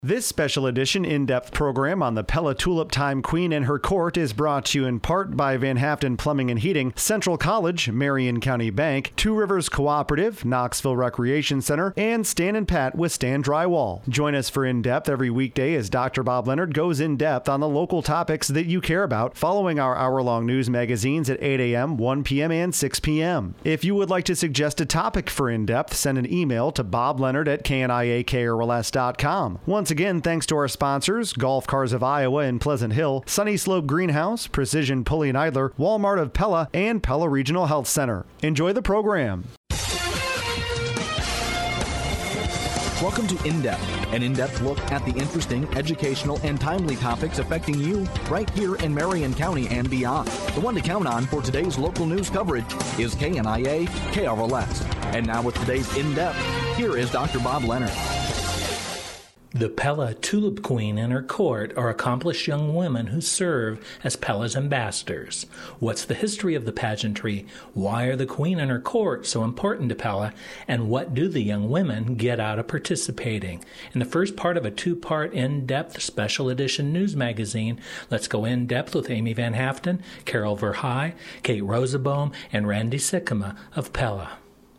This special edition in-depth program on the Pella Tulip Time Queen and her court is brought to you in part by Van Haften Plumbing and Heating, Central College, Marion County Bank, Two Rivers Cooperative, Knoxville Recreation Center, and Stan and Pat with Stan Drywall. Join us for In-Depth every weekday as Dr. Bob Leonard goes in-depth on the local topics that you care about, following our hour-long news magazines at 8 a.m., 1 p.m., and 6 p.m. If you would like to suggest a topic for In-Depth, send an email to bobleonard@kniakrls.com. Once again, thanks to our sponsors, Golf Cars of Iowa in Pleasant Hill, Sunny Slope Greenhouse, Precision Pulley and Idler, Walmart of Pella, and Pella Regional Health Center. Enjoy the program. Welcome to In-Depth, an in-depth look at the interesting, educational, and timely topics affecting you right here in Marion County and beyond. The one to count on for today's local news coverage is KNIA KRLS. And now with today's In-Depth, here is Dr. Bob Leonard. The Pella Tulip Queen and her court are accomplished young women who serve as Pella's ambassadors. What's the history of the pageantry? Why are the Queen and her court so important to Pella? And what do the young women get out of participating? In the first part of a two-part in-depth special edition news magazine, let's go in-depth with Amy Van Haften, Carol Verhey, Kate Rosenbaum, and Randy Sikkema of Pella.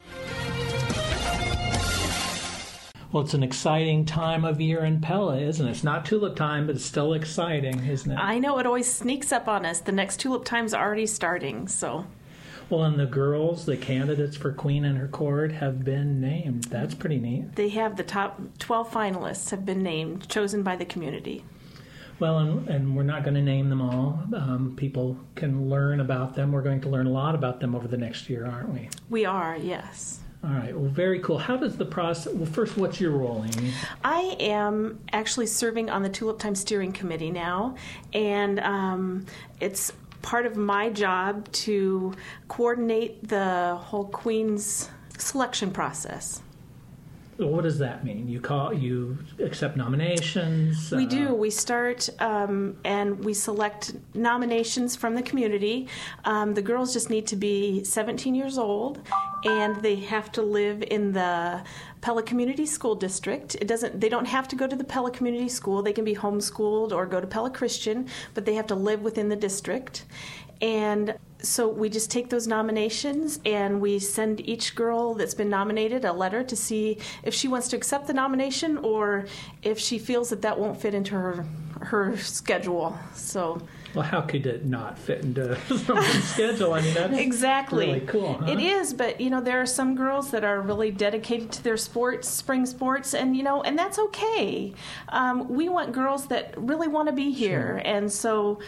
Well, it's an exciting time of year in Pella, isn't it? It's not tulip time, but it's still exciting, isn't it? I know, it always sneaks up on us. The next tulip time's already starting, so. Well, and the girls, the candidates for Queen and her court, have been named. That's pretty neat. They have the top 12 finalists have been named, chosen by the community. Well, and we're not going to name them all. People can learn about them. We're going to learn a lot about them over the next year, aren't we? We are, yes. All right. Well, very cool. How does the process... Well, first, what's your role, Amy? I am actually serving on the Tulip Time Steering Committee now, and it's part of my job to coordinate the whole Queen's selection process. What does that mean? You accept nominations? We do. We start and we select nominations from the community. The girls just need to be 17 years old, and they have to live in the Pella Community School District. They don't have to go to the Pella Community School. They can be homeschooled or go to Pella Christian, but they have to live within the district. And so we just take those nominations and we send each girl that's been nominated a letter to see if she wants to accept the nomination or if she feels that won't fit into her schedule. So. Well, how could it not fit into someone's schedule? I mean, that's exactly really cool, huh? It is, but, there are some girls that are really dedicated to their sports, spring sports, and, and that's okay. We want girls that really want to be here, sure. And so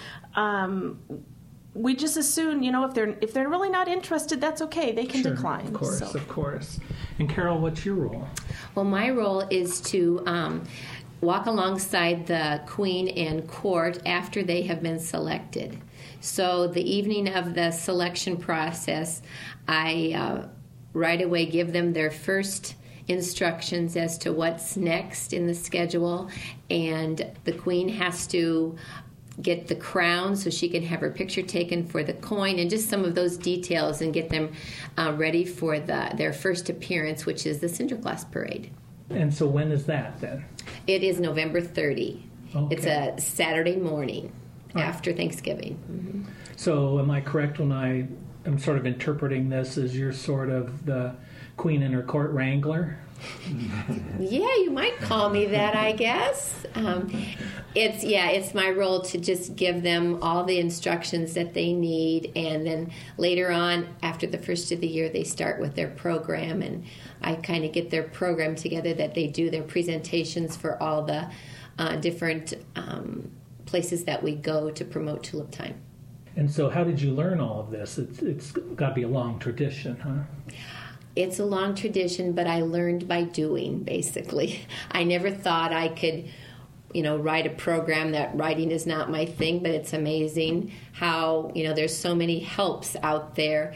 we just assume, if they're really not interested, that's okay. They can decline. Of course. And Carol, what's your role? Well, my role is to walk alongside the Queen and court after they have been selected. So the evening of the selection process, I right away give them their first instructions as to what's next in the schedule, and the Queen has to get the crown so she can have her picture taken for the coin and just some of those details and get them ready for their first appearance, which is the Cinderglass Parade. And so when is that then? It is November 30. Okay. It's a Saturday morning after Thanksgiving. Mm-hmm. So am I correct when I am sort of interpreting this as you're sort of the Queen and her court wrangler? Yeah, you might call me that, I guess. It's my role to just give them all the instructions that they need, and then later on, after the first of the year, they start with their program, and I kind of get their program together that they do their presentations for all the different places that we go to promote Tulip Time. And so how did you learn all of this? It's got to be a long tradition, huh? It's a long tradition, but I learned by doing, basically. I never thought I could, write a program. That writing is not my thing, but it's amazing how, there's so many helps out there.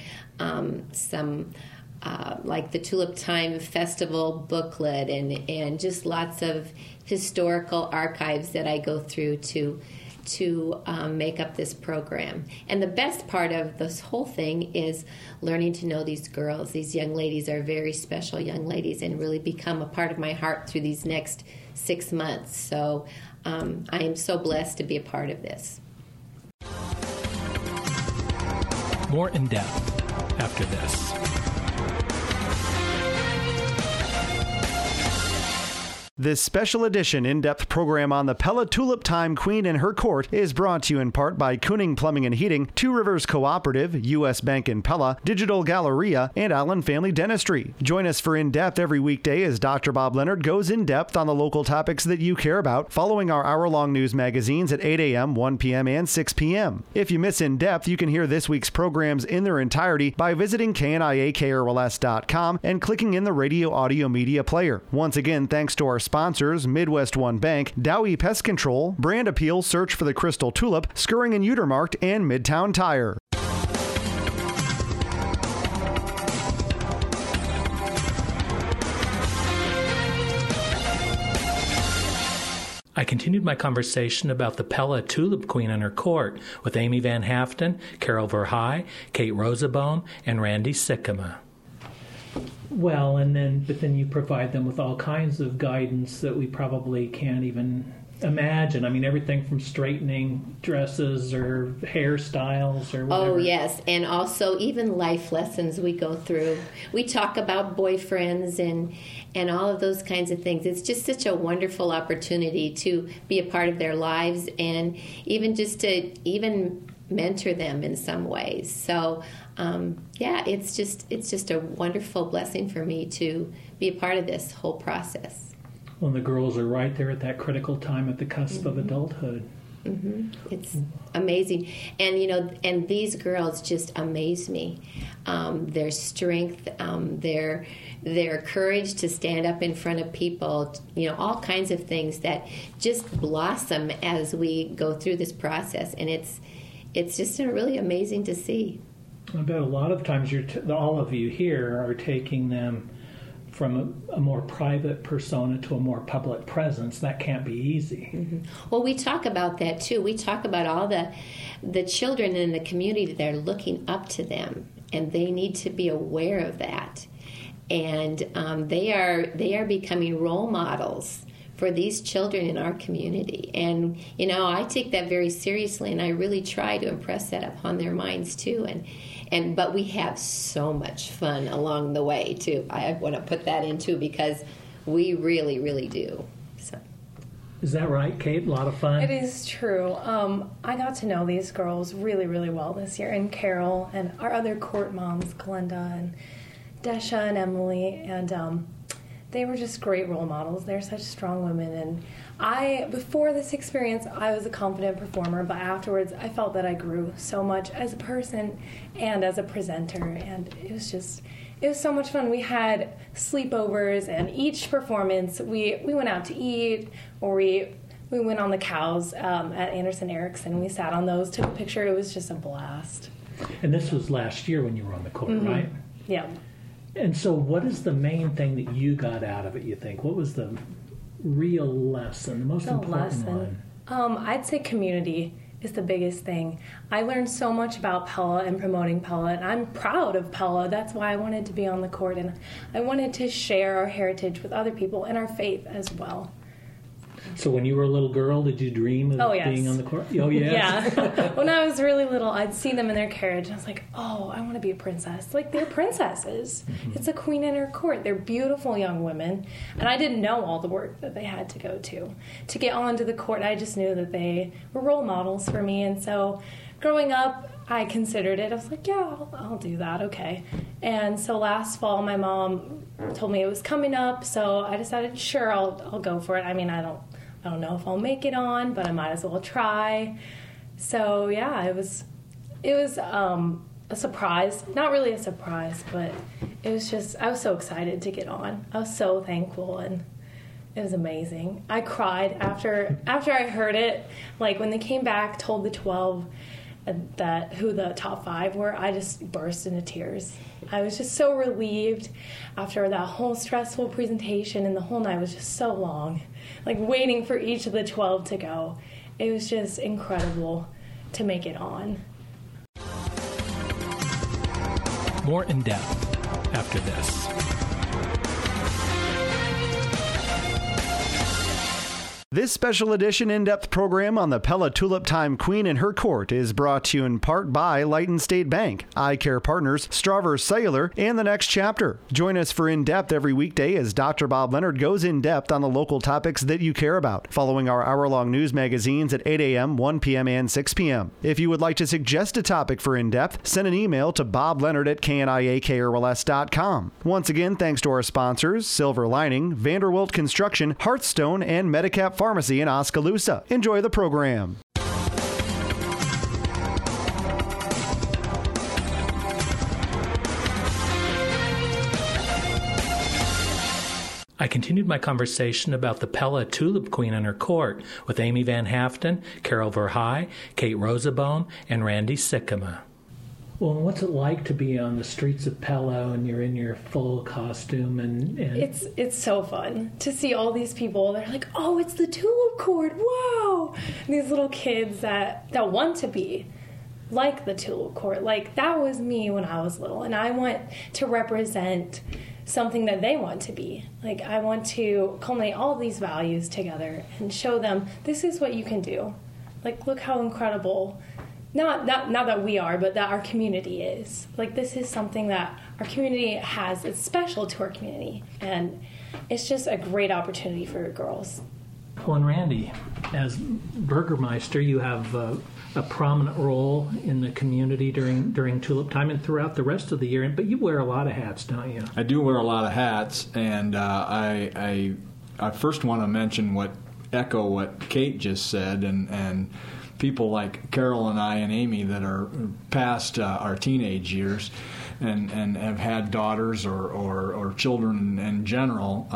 Like the Tulip Time Festival booklet and just lots of historical archives that I go through to make up this program. And the best part of this whole thing is learning to know these girls. These young ladies are very special young ladies and really become a part of my heart through these next 6 months. So I am so blessed to be a part of this. More in depth after this. This special edition in-depth program on the Pella Tulip Time Queen and her court is brought to you in part by Kooning Plumbing and Heating, Two Rivers Cooperative, U.S. Bank in Pella, Digital Galleria, and Allen Family Dentistry. Join us for In-Depth every weekday as Dr. Bob Leonard goes in-depth on the local topics that you care about, following our hour-long news magazines at 8 a.m., 1 p.m., and 6 p.m. If you miss In-Depth, you can hear this week's programs in their entirety by visiting KNIA-KRLS.com and clicking in the radio audio media player. Once again, thanks to our sponsors, Midwest One Bank, Dowie Pest Control, Brand Appeal Search for the Crystal Tulip, Skirring and Utermarkt, and Midtown Tire. I continued my conversation about the Pella Tulip Queen and her court with Amy Van Haften, Carol Verhey, Kate Rosenbaum, and Randy Sikkema. Well, but then you provide them with all kinds of guidance that we probably can't even imagine. I mean, everything from straightening dresses or hairstyles or whatever. Oh, yes. And also even life lessons we go through. We talk about boyfriends and all of those kinds of things. It's just such a wonderful opportunity to be a part of their lives and even just to even mentor them in some ways. So, it's just a wonderful blessing for me to be a part of this whole process. Well, the girls are right there at that critical time at the cusp of adulthood. Mm-hmm. It's amazing. And, and these girls just amaze me. Their strength, their courage to stand up in front of people, all kinds of things that just blossom as we go through this process. And it's just really amazing to see. I bet a lot of times all of you here are taking them from a more private persona to a more public presence. That can't be easy. Mm-hmm. Well, we talk about that too. We talk about all the children in the community that are looking up to them, and they need to be aware of that. And they are becoming role models for these children in our community. And, I take that very seriously, and I really try to impress that upon their minds too. But we have so much fun along the way too. I want to put that in too, because we really, really do. So. Is that right, Kate? A lot of fun? It is true. I got to know these girls really, really well this year, and Carol and our other court moms, Glenda and Desha and Emily, and they were just great role models. They're such strong women, and before this experience, I was a confident performer, but afterwards, I felt that I grew so much as a person and as a presenter, and it was so much fun. We had sleepovers, and each performance, we went out to eat, or we went on the cows at Anderson Erickson. We sat on those, took a picture. It was just a blast. And this was last year when you were on the court, mm-hmm. right? Yeah. And so what is the main thing that you got out of it, you think? What was the real lesson, the most important one? I'd say community is the biggest thing. I learned so much about Pella and promoting Pella, and I'm proud of Pella. That's why I wanted to be on the court, and I wanted to share our heritage with other people and our faith as well. So when you were a little girl, did you dream of being on the court? Oh, yes. Yeah. When I was really little, I'd see them in their carriage, and I was like, oh, I want to be a princess. Like, they're princesses. Mm-hmm. It's a queen in her court. They're beautiful young women. And I didn't know all the work that they had to go to get onto the court. I just knew that they were role models for me. And so growing up, I considered it. I was like, yeah, I'll do that. Okay. And so last fall, my mom told me it was coming up, so I decided, sure, I'll go for it. I mean, I don't know if I'll make it on, but I might as well try. So yeah, it was a surprise. Not really a surprise, but it was just, I was so excited to get on. I was so thankful, and it was amazing. I cried after I heard it. Like when they came back, told the 12 who the top 5 were, I just burst into tears. I was just so relieved after that whole stressful presentation, and the whole night was just so long, like waiting for each of the 12 to go. It was just incredible to make it on. More in depth after this. This special edition in-depth program on the Pella Tulip Time Queen and her court is brought to you in part by Lighton State Bank, Eye Care Partners, Strawver Cellular, and The Next Chapter. Join us for In-Depth every weekday as Dr. Bob Leonard goes in-depth on the local topics that you care about, following our hour-long news magazines at 8 a.m., 1 p.m., and 6 p.m. If you would like to suggest a topic for In-Depth, send an email to bobleonard@kniakrls.com. Once again, thanks to our sponsors, Silver Lining, Vanderwilt Construction, Hearthstone, and Medicap Pharmacy in Oskaloosa. Enjoy the program. I continued my conversation about the Pella Tulip Queen and her court with Amy Van Haften, Carol Verhey, Kate Rosenbaum, and Randy Sikkema. Well, what's it like to be on the streets of Pella and you're in your full costume and... It's so fun to see all these people. They're like, oh, it's the Tulip Court, wow! And these little kids that want to be like the Tulip Court. Like, that was me when I was little, and I want to represent something that they want to be. Like, I want to culminate all these values together and show them this is what you can do. Like, look how incredible... Not that we are, but that our community is. Like, this is something that our community has. It's special to our community. And it's just a great opportunity for girls. Well, and Randy, as Burgermeister, you have a prominent role in the community during Tulip Time and throughout the rest of the year. But you wear a lot of hats, don't you? I do wear a lot of hats, and I first want to echo what Kate just said, and people like Carol and I and Amy that are past our teenage years and have had daughters or children in general.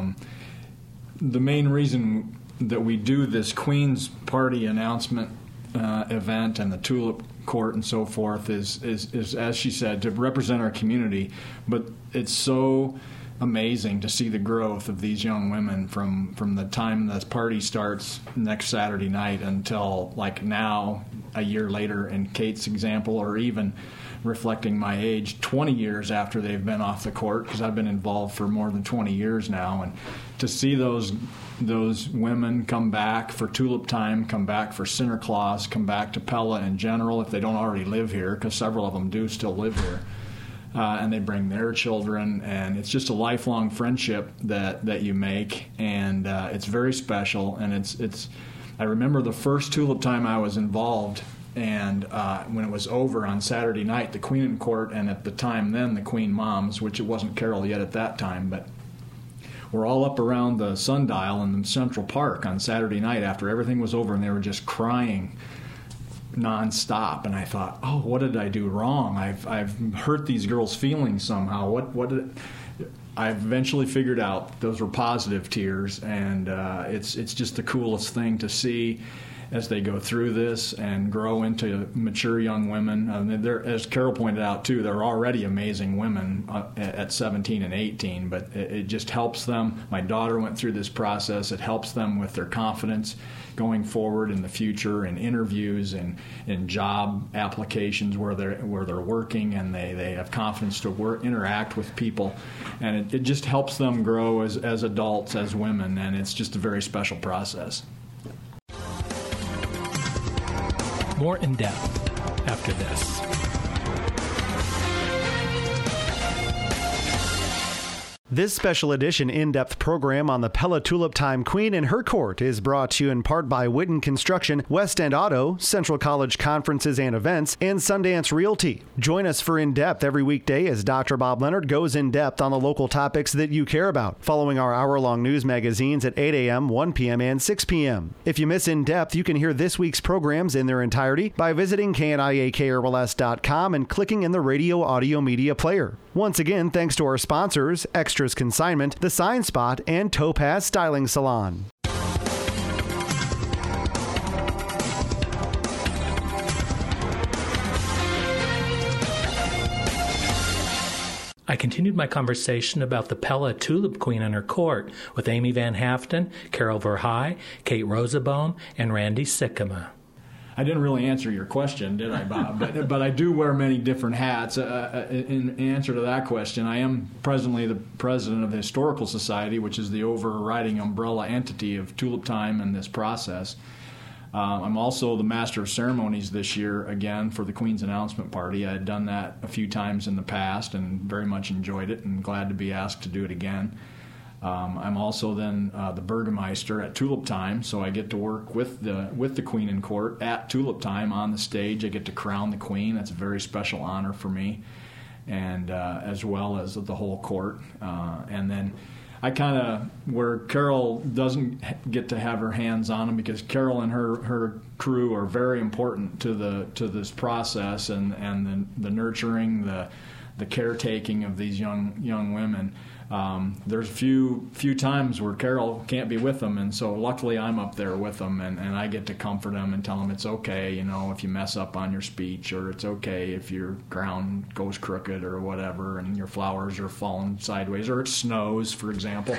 The main reason that we do this Queen's Party announcement event and the Tulip Court and so forth is, as she said, to represent our community. But it's so amazing to see the growth of these young women from the time the party starts next Saturday night until like now, a year later in Kate's example, or even reflecting my age 20 years after they've been off the court, because I've been involved for more than 20 years now. And to see those women come back for Tulip Time, come back for Sinterklaas, come back to Pella in general if they don't already live here, because several of them do still live here. And they bring their children, and it's just a lifelong friendship that you make, and it's very special. And it's. I remember the first Tulip Time I was involved, and when it was over on Saturday night, the Queen and Court, and at the time then the Queen Moms, which it wasn't Carol yet at that time, but we're all up around the sundial in the Central Park on Saturday night after everything was over, and they were just crying nonstop, and I thought, oh, what did I do wrong? I've hurt these girls' feelings somehow. What did I eventually figured out those were positive tears, and it's just the coolest thing to see as they go through this and grow into mature young women. I mean, as Carol pointed out too, they're already amazing women at 17 and 18, but it just helps them. My daughter went through this process. It helps them with their confidence going forward in the future, in interviews and in job applications where they're working, and they have confidence to interact with people, and it just helps them grow as adults, as women, and it's just a very special process. More in depth after this. This special edition in-depth program on the Pella Tulip Time Queen and her court is brought to you in part by Witten Construction, West End Auto, Central College Conferences and Events, and Sundance Realty. Join us for In-Depth every weekday as Dr. Bob Leonard goes in-depth on the local topics that you care about, following our hour-long news magazines at 8 a.m., 1 p.m., and 6 p.m. If you miss In-Depth, you can hear this week's programs in their entirety by visiting kniakrls.com and clicking in the radio audio media player. Once again, thanks to our sponsors, Extras Consignment, The Sign Spot, and Topaz Styling Salon. I continued my conversation about the Pella Tulip Queen and her court with Amy Van Haften, Carol Verhey, Kate Rosenbaum, and Randy Sikkema. I didn't really answer your question, did I, Bob? But I do wear many different hats. In answer to that question, I am presently the president of the Historical Society, which is the overriding umbrella entity of Tulip Time and this process. I'm also the Master of Ceremonies this year, again, for the Queen's Announcement Party. I had done that a few times in the past and very much enjoyed it and glad to be asked to do it again. I'm also then the Burgomeister at Tulip Time, so I get to work with the Queen and Court at Tulip Time on the stage. I get to crown the Queen. That's a very special honor for me, and as well as the whole court. And then I kind of, where Carol doesn't get to have her hands on them, because Carol and her crew are very important to this process and the nurturing, the caretaking of these young women. There's a few times where Carol can't be with them, and so luckily I'm up there with them, and I get to comfort them and tell them it's okay, if you mess up on your speech, or it's okay if your ground goes crooked or whatever, and your flowers are falling sideways, or it snows, for example.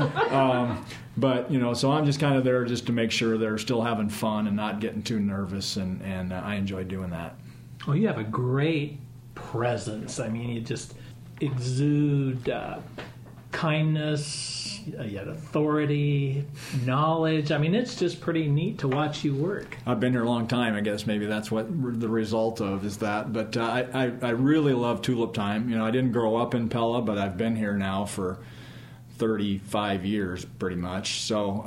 But so I'm just kind of there just to make sure they're still having fun and not getting too nervous, and I enjoy doing that. Well, you have a great presence. I mean, you just exude kindness, yet authority, knowledge. I mean, it's just pretty neat to watch you work. I've been here a long time. I guess maybe that's what the result of is that. But I really love Tulip Time. I didn't grow up in Pella, but I've been here now for 35 years, pretty much. So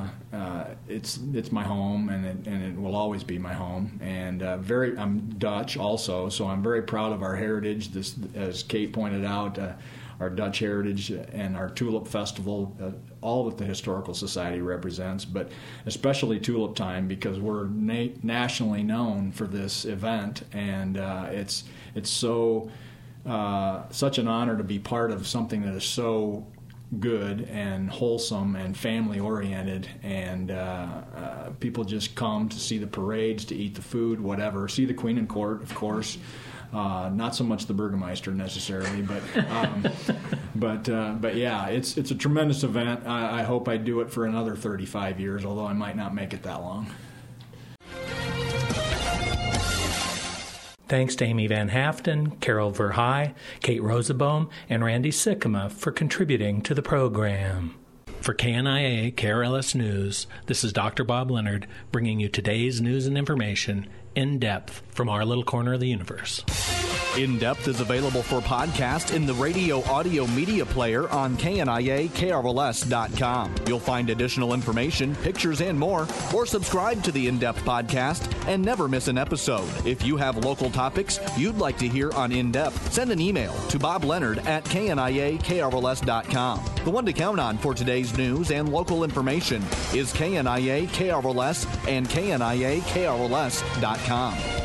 it's my home, and it will always be my home. And I'm Dutch also, so I'm very proud of our heritage. This, as Kate pointed out, our Dutch heritage and our Tulip Festival, all that the Historical Society represents, but especially Tulip Time, because we're nationally known for this event, and it's so such an honor to be part of something that is so good and wholesome and family oriented, and people just come to see the parades, to eat the food, whatever, see the Queen and Court, of course. Not so much the Burgomeister necessarily, but yeah, it's a tremendous event. I hope I do it for another 35 years, although I might not make it that long. Thanks to Amy Van Haften, Carol Verhey, Kate Rosenbaum, and Randy Sikkema for contributing to the program. For KNIA KRLS News, this is Dr. Bob Leonard bringing you today's news and information in depth from our little corner of the universe. In Depth is available for podcast in the radio audio media player on KNIA-KRLS.com. You'll find additional information, pictures, and more, or subscribe to the In Depth podcast and never miss an episode. If you have local topics you'd like to hear on In Depth, send an email to BobLeonard@KNIA-KRLS.com. The one to count on for today's news and local information is KNIA-KRLS and KNIA-KRLS.com.